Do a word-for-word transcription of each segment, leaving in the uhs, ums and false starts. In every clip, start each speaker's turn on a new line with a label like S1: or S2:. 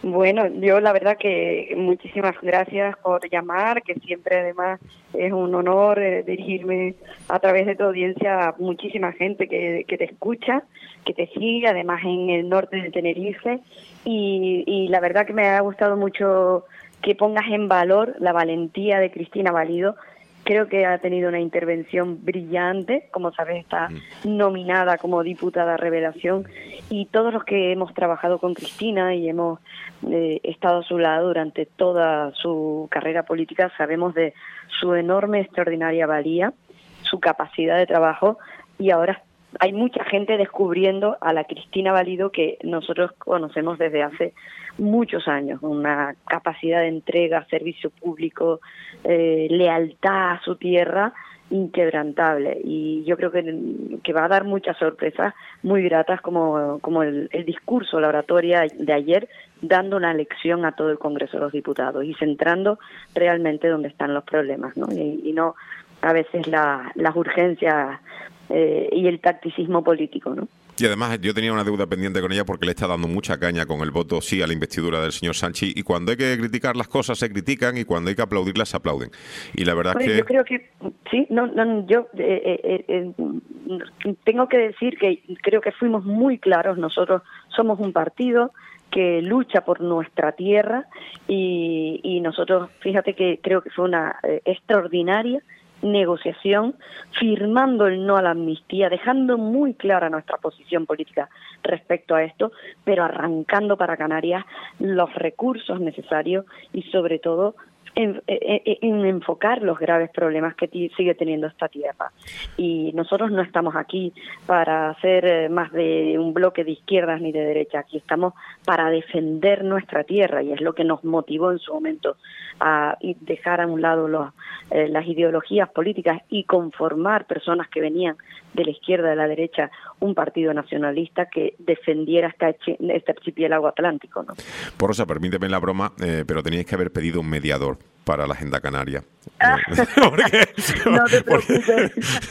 S1: Bueno, yo la verdad que muchísimas gracias por llamar, que siempre además es un honor eh, dirigirme a través de tu audiencia a muchísima gente que, que te escucha, que te sigue, además en el norte de Tenerife, y, y la verdad que me ha gustado mucho que pongas en valor la valentía de Cristina Valido. Creo que ha tenido una intervención brillante, como sabes está nominada como diputada revelación, y todos los que hemos trabajado con Cristina y hemos eh, estado a su lado durante toda su carrera política sabemos de su enorme, extraordinaria valía, su capacidad de trabajo, y ahora hay mucha gente descubriendo a la Cristina Valido que nosotros conocemos desde hace muchos años, una capacidad de entrega, servicio público, eh, lealtad a su tierra inquebrantable, y yo creo que, que va a dar muchas sorpresas muy gratas como, como el, el discurso, la oratoria de ayer, dando una lección a todo el Congreso de los Diputados y centrando realmente donde están los problemas, ¿no? Y, y no a veces la, las urgencias eh, y el tacticismo político, ¿no?
S2: Y además yo tenía una deuda pendiente con ella porque le está dando mucha caña con el voto sí a la investidura del señor Sanchis, y cuando hay que criticar las cosas se critican y cuando hay que aplaudirlas se aplauden. Y la verdad
S1: Bueno,
S2: es que...
S1: yo creo que sí, no, no yo eh, eh, eh, tengo que decir que creo que fuimos muy claros. Nosotros somos un partido que lucha por nuestra tierra y, y nosotros, fíjate que creo que fue una eh, extraordinaria negociación, firmando el no a la amnistía, dejando muy clara nuestra posición política respecto a esto, pero arrancando para Canarias los recursos necesarios y sobre todo en, en, en enfocar los graves problemas que sigue teniendo esta tierra. Y nosotros no estamos aquí para hacer más de un bloque de izquierdas ni de derecha, aquí estamos para defender nuestra tierra, y es lo que nos motivó en su momento a dejar a un lado los, eh, las ideologías políticas y conformar personas que venían de la izquierda, de la derecha, un partido nacionalista que defendiera esta, este archipiélago atlántico, ¿no?
S2: Por Rosa, permíteme la broma, eh, pero teníais que haber pedido un mediador para la agenda canaria.
S1: Ah.
S2: porque,
S1: no te preocupes.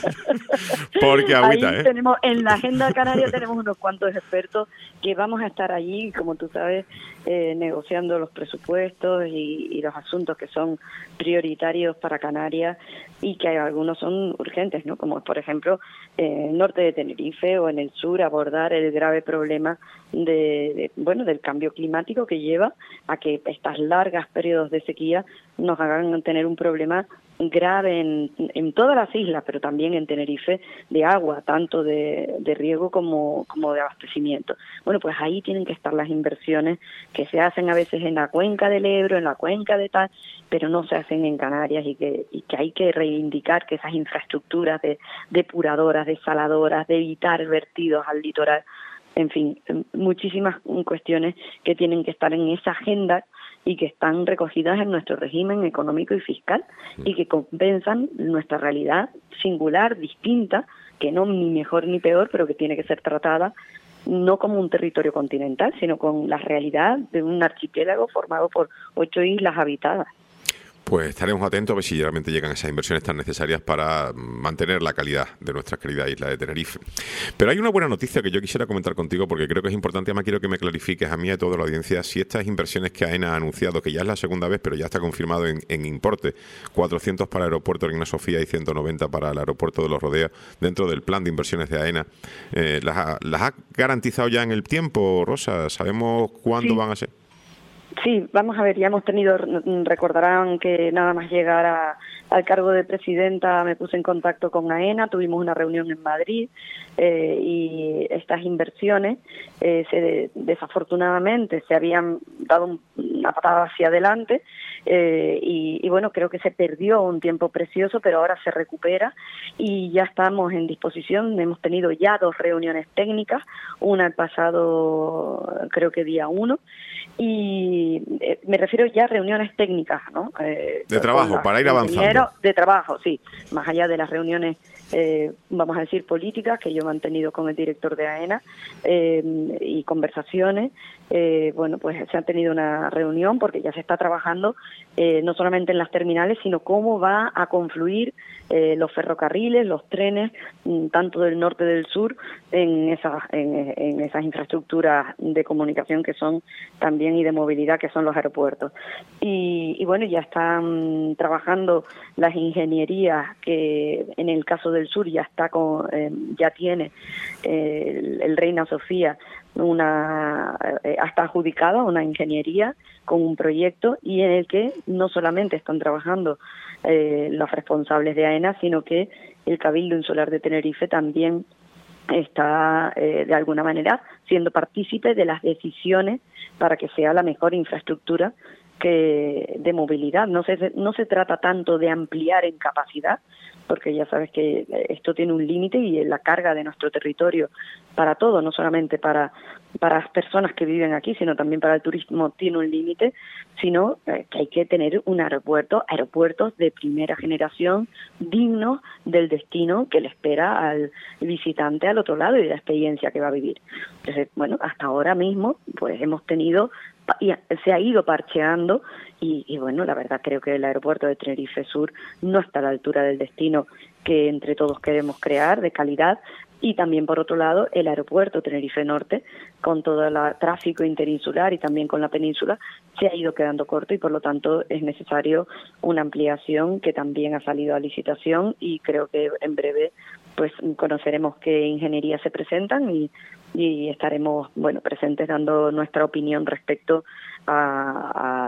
S2: Porque, porque agüita,
S1: ahí
S2: ¿eh?
S1: tenemos, en la agenda canaria tenemos unos cuantos expertos que vamos a estar allí, como tú sabes, eh, negociando los presupuestos y, y los asuntos que son prioritarios para Canarias y que algunos son urgentes, ¿no? Como por ejemplo en el norte de Tenerife o en el sur abordar el grave problema de, de bueno del cambio climático que lleva a que estas largas periodos de sequía nos hagan tener un problema grave en, en todas las islas, pero también en Tenerife, de agua, tanto de, de riego como, como de abastecimiento. Bueno, pues ahí tienen que estar las inversiones que se hacen a veces en la cuenca del Ebro, en la cuenca de tal, pero no se hacen en Canarias, y que, y que hay que reivindicar que esas infraestructuras de depuradoras, desaladoras, de evitar vertidos al litoral, en fin, muchísimas cuestiones que tienen que estar en esa agenda y que están recogidas en nuestro régimen económico y fiscal y que compensan nuestra realidad singular, distinta, que no ni mejor ni peor, pero que tiene que ser tratada no como un territorio continental, sino con la realidad de un archipiélago formado por ocho islas habitadas.
S2: Pues estaremos atentos a ver si realmente llegan esas inversiones tan necesarias para mantener la calidad de nuestra querida isla de Tenerife. Pero hay una buena noticia que yo quisiera comentar contigo porque creo que es importante. Además, quiero que me clarifiques a mí y a toda la audiencia si estas inversiones que AENA ha anunciado, que ya es la segunda vez, pero ya está confirmado en, en importe, cuatrocientos para el aeropuerto Reina Sofía y ciento noventa para el aeropuerto de Los Rodeos, dentro del plan de inversiones de AENA, eh, ¿las, ha, ¿las ha garantizado ya en el tiempo, Rosa? ¿Sabemos cuándo
S1: Sí.
S2: van a ser?
S1: Sí, vamos a ver, ya hemos tenido, recordarán que nada más llegar a, al cargo de presidenta me puse en contacto con AENA, tuvimos una reunión en Madrid eh, y estas inversiones eh, se, desafortunadamente se habían dado una patada hacia adelante eh, y, y bueno, creo que se perdió un tiempo precioso, pero ahora se recupera y ya estamos en disposición. Hemos tenido ya dos reuniones técnicas, una el pasado creo que día uno, y eh, me refiero ya a reuniones técnicas, ¿no? Eh,
S2: de trabajo, para ir avanzando.
S1: De trabajo, sí, más allá de las reuniones, eh, vamos a decir, políticas que yo he mantenido con el director de AENA eh, y conversaciones. Eh, bueno, pues se ha tenido una reunión porque ya se está trabajando eh, no solamente en las terminales, sino cómo va a confluir eh, los ferrocarriles, los trenes, tanto del norte del sur, en esas, en, en esas infraestructuras de comunicación que son también también y de movilidad, que son los aeropuertos. Y, y bueno, ya están trabajando las ingenierías, que en el caso del sur ya está con, eh, ya tiene eh, el, el Reina Sofía una eh, hasta adjudicada una ingeniería con un proyecto, y en el que no solamente están trabajando eh, los responsables de AENA, sino que el Cabildo Insular de Tenerife también está eh, de alguna manera siendo partícipe de las decisiones para que sea la mejor infraestructura que de movilidad. No se, no se trata tanto de ampliar en capacidad, porque ya sabes que esto tiene un límite, y la carga de nuestro territorio para todo, no solamente para, para las personas que viven aquí, sino también para el turismo, tiene un límite, sino eh, que hay que tener un aeropuerto, aeropuertos de primera generación, dignos del destino que le espera al visitante al otro lado y de la experiencia que va a vivir. Entonces, bueno, hasta ahora mismo pues hemos tenido, y se ha ido parcheando, y, y bueno, la verdad creo que el aeropuerto de Tenerife Sur no está a la altura del destino que entre todos queremos crear, de calidad. Y también, por otro lado, el aeropuerto Tenerife Norte, con todo el tráfico interinsular y también con la península, se ha ido quedando corto, y por lo tanto es necesario una ampliación que también ha salido a licitación, y creo que en breve pues conoceremos qué ingenierías se presentan, y, y estaremos bueno presentes dando nuestra opinión respecto a,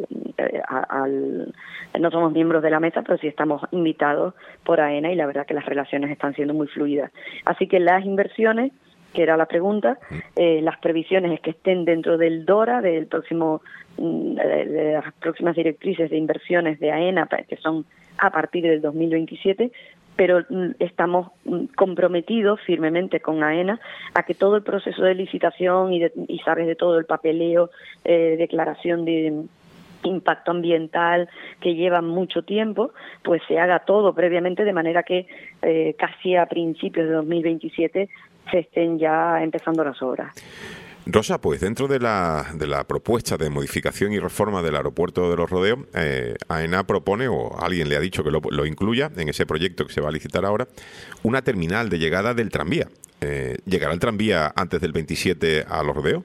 S1: a, a, al... No somos miembros de la mesa, pero sí estamos invitados por AENA, y la verdad que las relaciones están siendo muy fluidas. Así que las inversiones, que era la pregunta, eh, las previsiones es que estén dentro del DORA, del próximo, de, de las próximas directrices de inversiones de AENA, que son a partir del dos mil veintisiete, pero estamos comprometidos firmemente con AENA a que todo el proceso de licitación y, de, y sabes, de todo el papeleo, eh, declaración de impacto ambiental, que lleva mucho tiempo, pues se haga todo previamente, de manera que eh, casi a principios de dos mil veintisiete se estén ya empezando las obras.
S2: Rosa, pues dentro de la, de la propuesta de modificación y reforma del aeropuerto de Los Rodeos, eh, AENA propone, o alguien le ha dicho que lo, lo incluya en ese proyecto que se va a licitar ahora, una terminal de llegada del tranvía. Eh, ¿Llegará el tranvía antes del veintisiete a Los Rodeos?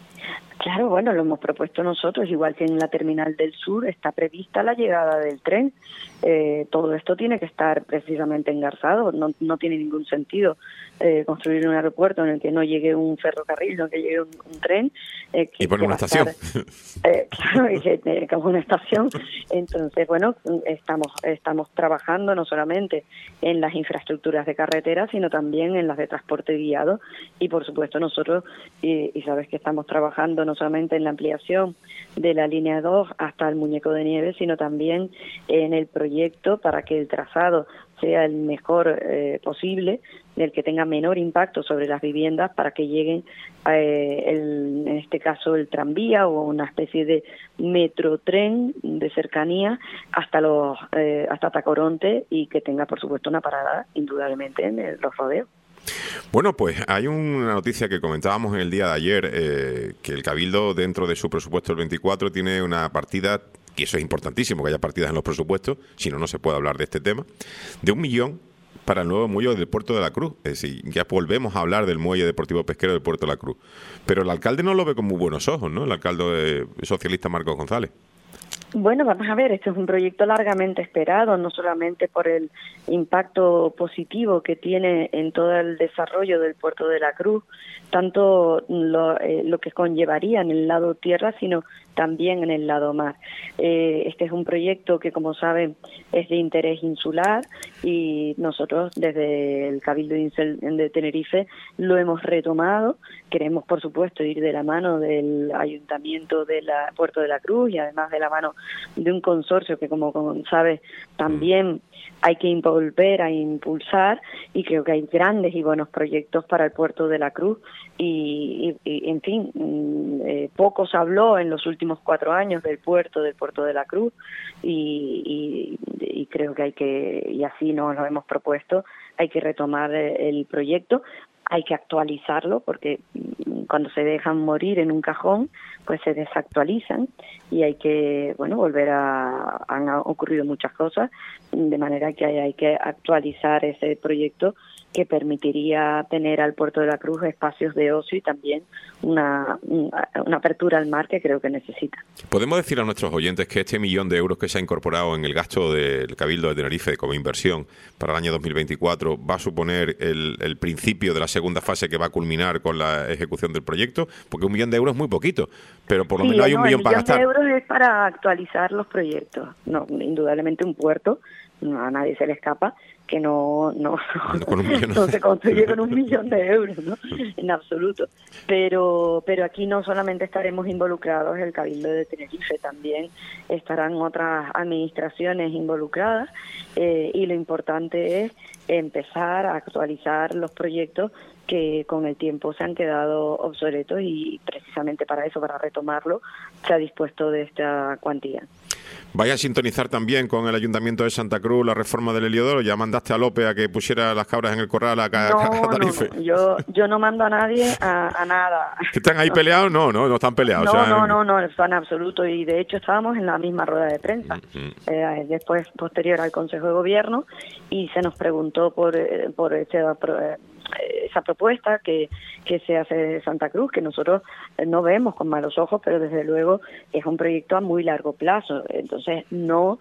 S1: Claro, bueno, lo hemos propuesto nosotros, igual que en la terminal del sur está prevista la llegada del tren. Eh, todo esto tiene que estar precisamente engarzado, no, no tiene ningún sentido eh, construir un aeropuerto en el que no llegue un ferrocarril, no que llegue un, un tren. Eh, que,
S2: y poner una estación.
S1: Estar, eh, claro, y que, que es una estación. Entonces, bueno, estamos, estamos trabajando no solamente en las infraestructuras de carretera, sino también en las de transporte guiado, y por supuesto nosotros, y, y sabes que estamos trabajando no solamente en la ampliación de la línea dos hasta el Muñeco de Nieve, sino también en el proyecto para que el trazado sea el mejor eh, posible, el que tenga menor impacto sobre las viviendas, para que lleguen, eh, el, en este caso, el tranvía o una especie de metrotren de cercanía hasta los eh, hasta Tacoronte, y que tenga, por supuesto, una parada indudablemente en el, Los Rodeos.
S2: Bueno, pues hay una noticia que comentábamos en el día de ayer, eh, que el Cabildo, dentro de su presupuesto del veinticuatro, tiene una partida, y eso es importantísimo, que haya partidas en los presupuestos, si no, no se puede hablar de este tema, de un millón para el nuevo muelle del Puerto de la Cruz. Es decir, ya volvemos a hablar del muelle deportivo pesquero del Puerto de la Cruz. Pero el alcalde no lo ve con muy buenos ojos, ¿no? El alcalde socialista Marcos González.
S1: Bueno, vamos a ver, este es un proyecto largamente esperado, no solamente por el impacto positivo que tiene en todo el desarrollo del Puerto de la Cruz, tanto lo, eh, lo que conllevaría en el lado tierra, sino también en el lado mar. Eh, este es un proyecto que, como saben, es de interés insular, y nosotros desde el Cabildo de Tenerife lo hemos retomado. Queremos, por supuesto, ir de la mano del Ayuntamiento de la Puerto de la Cruz, y además de la mano de un consorcio que, como, como sabes, también hay que volver a impulsar, y creo que hay grandes y buenos proyectos para el Puerto de la Cruz, y, y, y en fin, eh, poco se habló en los últimos cuatro años del puerto, del Puerto de la Cruz, y, y, y creo que hay que, y así nos lo hemos propuesto, hay que retomar el proyecto. Hay que actualizarlo, porque cuando se dejan morir en un cajón, pues se desactualizan, y hay que, bueno, volver a... Han ocurrido muchas cosas, de manera que hay, hay que actualizar ese proyecto que permitiría tener al Puerto de la Cruz espacios de ocio y también una, una, una apertura al mar que creo que necesita.
S2: ¿Podemos decir a nuestros oyentes que este millón de euros que se ha incorporado en el gasto del Cabildo de Tenerife como inversión para el año dos mil veinticuatro va a suponer el, el principio de la segunda fase que va a culminar con la ejecución del proyecto? Porque un millón de euros es muy poquito, pero por lo
S1: sí,
S2: menos hay
S1: no,
S2: un millón para gastar.
S1: El millón de euros es para actualizar los proyectos. No, indudablemente un puerto, no, a nadie se le escapa que no no,
S2: con un millón,
S1: no se construye con un millón de euros, ¿no? En absoluto. Pero pero aquí no solamente estaremos involucrados el Cabildo de Tenerife, también estarán otras administraciones involucradas eh, y lo importante es empezar a actualizar los proyectos que con el tiempo se han quedado obsoletos y precisamente para eso, para retomarlo, se ha dispuesto de esta cuantía.
S2: Vaya a sintonizar también con el Ayuntamiento de Santa Cruz la reforma del Heliodoro. ¿Ya mandaste a López a que pusiera las cabras en el corral a, a,
S1: no,
S2: a Tenerife?
S1: No, no, yo, yo no mando a nadie a, a nada.
S2: ¿Están ahí no. peleados? No, no, no están peleados.
S1: No,
S2: o sea,
S1: no, no, no, no, en absoluto. Y de hecho estábamos en la misma rueda de prensa, uh-huh. eh, después, posterior al Consejo de Gobierno, y se nos preguntó por, por ese... Por, esa propuesta que, que se hace de Santa Cruz, que nosotros no vemos con malos ojos, pero desde luego es un proyecto a muy largo plazo. Entonces no,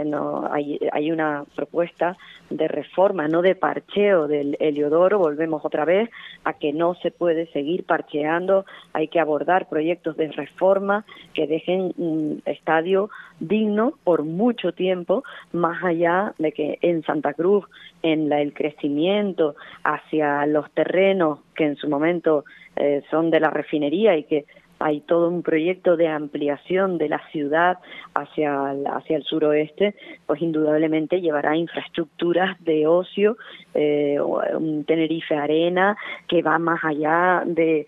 S1: no hay, hay una propuesta de reforma, no de parcheo del Heliodoro. Volvemos otra vez a que no se puede seguir parcheando, hay que abordar proyectos de reforma que dejen un estadio digno por mucho tiempo, más allá de que en Santa Cruz, en la, el crecimiento hacia los terrenos que en su momento eh, son de la refinería y que hay todo un proyecto de ampliación de la ciudad hacia el, hacia el suroeste, pues indudablemente llevará infraestructuras de ocio, eh, un Tenerife Arena que va más allá de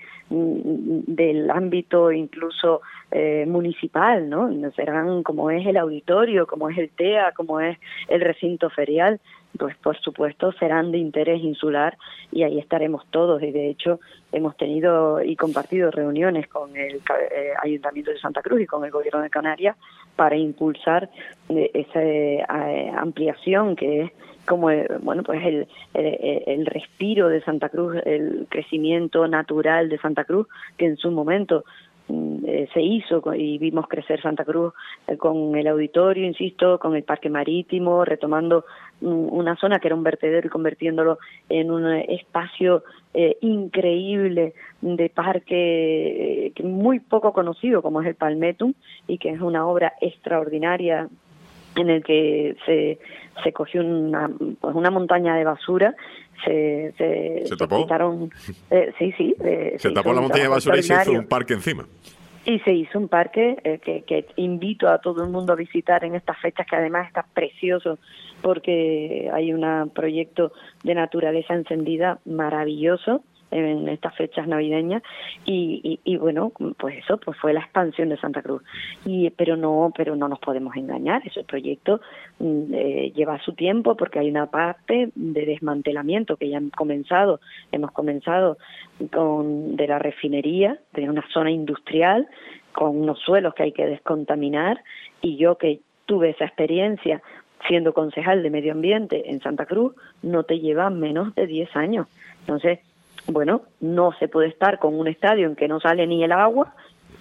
S1: del ámbito incluso eh, municipal, ¿no? Serán como es el auditorio, como es el T E A, como es el recinto ferial, pues por supuesto serán de interés insular y ahí estaremos todos. Y de hecho hemos tenido y compartido reuniones con el eh, Ayuntamiento de Santa Cruz y con el Gobierno de Canarias para impulsar eh, esa eh, ampliación que es como eh, bueno pues el, el el respiro de Santa Cruz, el crecimiento natural de Santa Cruz, que en su momento eh, se hizo y vimos crecer Santa Cruz eh, con el auditorio, insisto, con el parque marítimo, retomando um, una zona que era un vertedero y convirtiéndolo en un espacio eh, increíble de parque eh, muy poco conocido como es el Palmetum, y que es una obra extraordinaria en el que se, se cogió una, pues una montaña de basura, se, se,
S2: ¿Se tapó?
S1: se quitaron, eh, sí, sí. Eh,
S2: se, se tapó la montaña de basura y se hizo un parque encima.
S1: Y se hizo un parque eh, que, que invito a todo el mundo a visitar en estas fechas, que además está precioso porque hay un proyecto de naturaleza encendida maravilloso en estas fechas navideñas y, y, y bueno, pues eso pues fue la expansión de Santa Cruz. Y pero no pero no nos podemos engañar, ese proyecto eh, lleva su tiempo porque hay una parte de desmantelamiento que ya han comenzado, hemos comenzado con de la refinería, de una zona industrial con unos suelos que hay que descontaminar, y yo que tuve esa experiencia siendo concejal de medio ambiente en Santa Cruz, no te lleva menos de diez años. Entonces, bueno, no se puede estar con un estadio en que no sale ni el agua,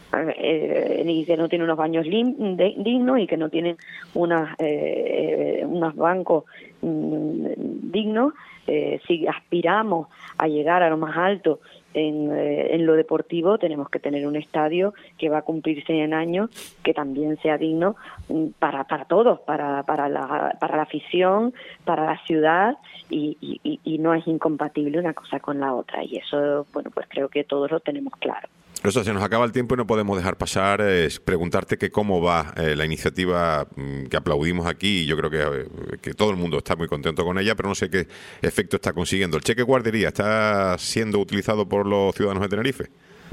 S1: eh, ni que no tiene unos baños lim, de, dignos y que no tienen unas, eh, unos bancos mm, dignos. Eh, si aspiramos a llegar a lo más alto en, eh, en lo deportivo, tenemos que tener un estadio que va a cumplir cien años, que también sea digno para para todos, para para la para la afición, para la ciudad, y, y, y no es incompatible una cosa con la otra, y eso, bueno, pues creo que todos lo tenemos claro.
S2: Rosa, se nos acaba el tiempo y no podemos dejar pasar eh, preguntarte que cómo va eh, la iniciativa mm, que aplaudimos aquí, y yo creo que, eh, que todo el mundo está muy contento con ella, pero no sé qué efecto está consiguiendo. ¿El cheque guardería está siendo utilizado por los ciudadanos de Tenerife?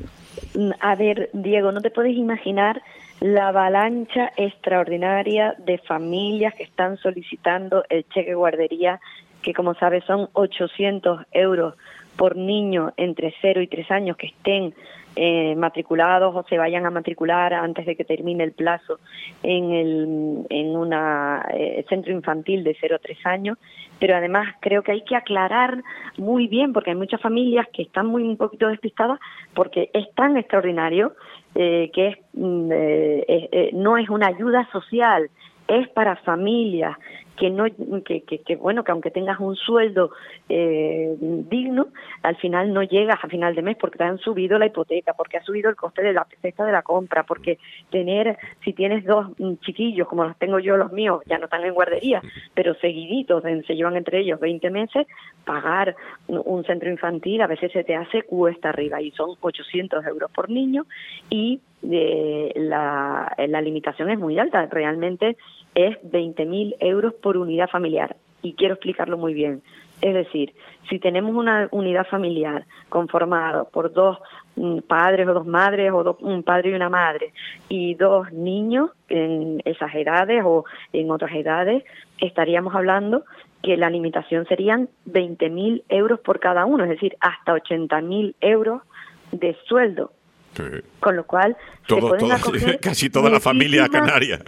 S1: A ver, Diego, no te puedes imaginar la avalancha extraordinaria de familias que están solicitando el cheque guardería, que como sabes son ochocientos euros por niño entre cero y tres años que estén eh, matriculados o se vayan a matricular antes de que termine el plazo en el en una eh, centro infantil de cero a tres años, pero además creo que hay que aclarar muy bien, porque hay muchas familias que están muy un poquito despistadas, porque es tan extraordinario eh, que es, eh, eh, no es una ayuda social, es para familias que no que, que, que bueno que aunque tengas un sueldo eh, digno, al final no llegas a final de mes porque te han subido la hipoteca, porque ha subido el coste de la cesta de la compra, porque tener, si tienes dos chiquillos como los tengo yo, los míos ya no están en guardería, pero seguiditos, se llevan entre ellos veinte meses, pagar un centro infantil a veces se te hace cuesta arriba, y son ochocientos euros por niño, y eh, la, la limitación es muy alta, realmente es veinte mil euros por unidad familiar, y quiero explicarlo muy bien. Es decir, si tenemos una unidad familiar conformada por dos mm, padres o dos madres, o dos, un padre y una madre, y dos niños en esas edades o en otras edades, estaríamos hablando que la limitación serían veinte mil euros por cada uno, es decir, hasta ochenta mil euros de sueldo. Sí. Con lo cual,
S2: todo, se pueden todo, casi toda la familia canaria.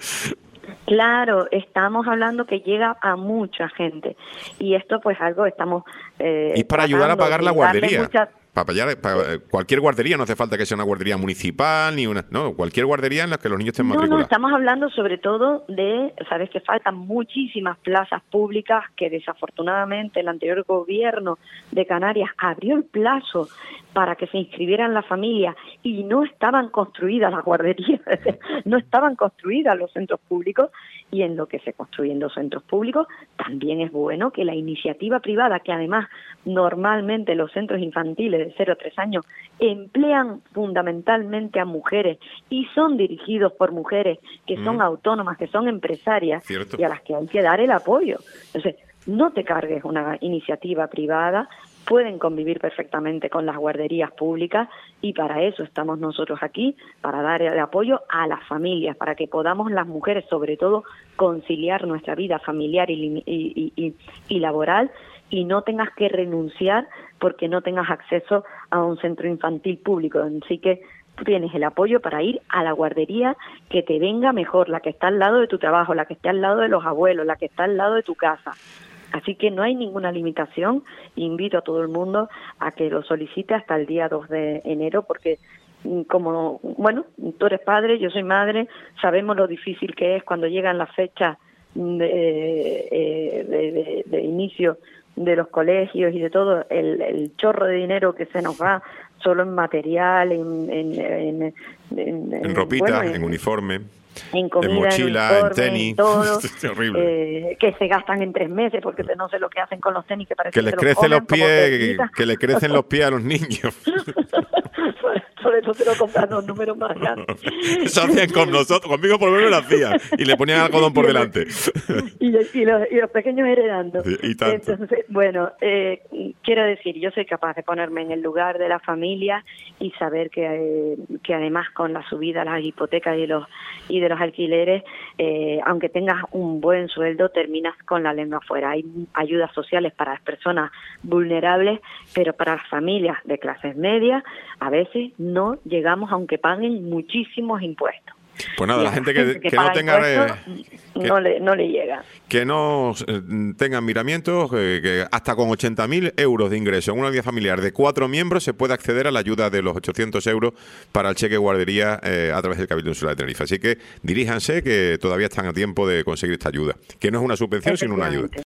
S1: Claro, estamos hablando que llega a mucha gente, y esto pues algo estamos eh,
S2: y para ayudar a pagar la guardería. Mucha... Para, para cualquier guardería, no hace falta que sea una guardería municipal ni una, no, cualquier guardería en la que los niños estén matriculados.
S1: No, no, estamos hablando sobre todo de, sabes que faltan muchísimas plazas públicas que desafortunadamente el anterior gobierno de Canarias abrió el plazo para que se inscribieran las familias y no estaban construidas las guarderías, no estaban construidas los centros públicos, y en lo que se construyen los centros públicos también es bueno que la iniciativa privada, que además normalmente los centros infantiles de cero a tres años emplean fundamentalmente a mujeres y son dirigidos por mujeres que son mm. autónomas, que son empresarias, Cierto. Y a las que hay que dar el apoyo. Entonces, no te cargues una iniciativa privada, pueden convivir perfectamente con las guarderías públicas, y para eso estamos nosotros aquí, para dar el apoyo a las familias, para que podamos las mujeres, sobre todo, conciliar nuestra vida familiar y, y, y, y laboral, y no tengas que renunciar porque no tengas acceso a un centro infantil público. Así que tienes el apoyo para ir a la guardería que te venga mejor, la que está al lado de tu trabajo, la que está al lado de los abuelos, la que está al lado de tu casa. Así que no hay ninguna limitación. Invito a todo el mundo a que lo solicite hasta el día dos de enero, porque como, bueno, tú eres padre, yo soy madre, sabemos lo difícil que es cuando llegan las fechas de, de, de, de inicio de los colegios y de todo, el, el chorro de dinero que se nos va solo en material, en... En, en,
S2: en, en ropita, bueno, en, en uniforme.
S1: En comida,
S2: en mochila, en, uniforme, en tenis,
S1: en todo,
S2: es horrible.
S1: Eh, que se gastan en tres meses, porque no sé lo que hacen con los tenis, que parece
S2: que les
S1: que
S2: crecen los,
S1: los
S2: pies, que, que les crecen los pies a los niños.
S1: Por eso se lo compran los números más grandes.
S2: Eso hacían con nosotros, conmigo por lo menos lo hacían, y le ponían algodón por delante.
S1: Y, los, y, los, y los pequeños heredando.
S2: Sí, y tanto.
S1: Entonces, bueno, eh, quiero decir, yo soy capaz de ponerme en el lugar de la familia y saber que, eh, que además con la subida de las hipotecas y, los, y de los alquileres, eh, aunque tengas un buen sueldo, terminas con la lengua afuera. Hay ayudas sociales para las personas vulnerables, pero para las familias de clases medias, a veces no llegamos, aunque paguen muchísimos impuestos.
S2: Pues nada, la gente que, gente que, que no tenga
S1: eh, que, no le no le llega.
S2: Que no eh, tengan miramientos, eh, que hasta con ochenta mil euros de ingreso en una unidad familiar de cuatro miembros se puede acceder a la ayuda de los ochocientos euros para el cheque guardería eh, a través del Cabildo Insular de Tenerife. Así que diríjanse, que todavía están a tiempo de conseguir esta ayuda, que no es una subvención sino una ayuda.